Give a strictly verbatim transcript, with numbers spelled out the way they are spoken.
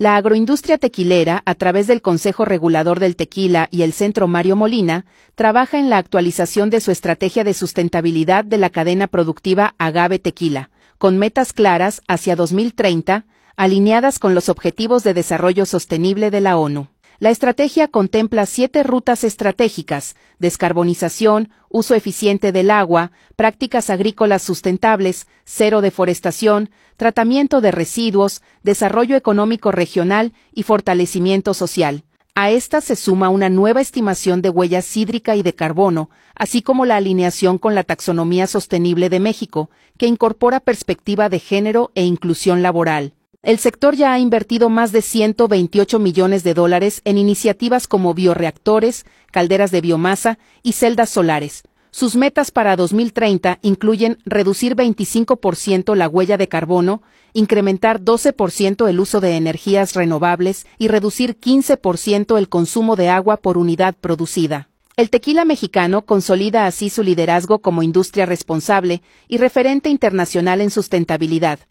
La agroindustria tequilera, a través del Consejo Regulador del Tequila y el Centro Mario Molina, trabaja en la actualización de su estrategia de sustentabilidad de la cadena productiva Agave Tequila, con metas claras hacia dos mil treinta, alineadas con los Objetivos de Desarrollo Sostenible de la ONU. La estrategia contempla siete rutas estratégicas: descarbonización, uso eficiente del agua, prácticas agrícolas sustentables, cero deforestación, tratamiento de residuos, desarrollo económico regional y fortalecimiento social. A esta se suma una nueva estimación de huella hídrica y de carbono, así como la alineación con la taxonomía sostenible de México, que incorpora perspectiva de género e inclusión laboral. El sector ya ha invertido más de ciento veintiocho millones de dólares en iniciativas como bioreactores, calderas de biomasa y celdas solares. Sus metas para dos mil treinta incluyen reducir veinticinco por ciento la huella de carbono, incrementar doce por ciento el uso de energías renovables y reducir quince por ciento el consumo de agua por unidad producida. El tequila mexicano consolida así su liderazgo como industria responsable y referente internacional en sustentabilidad.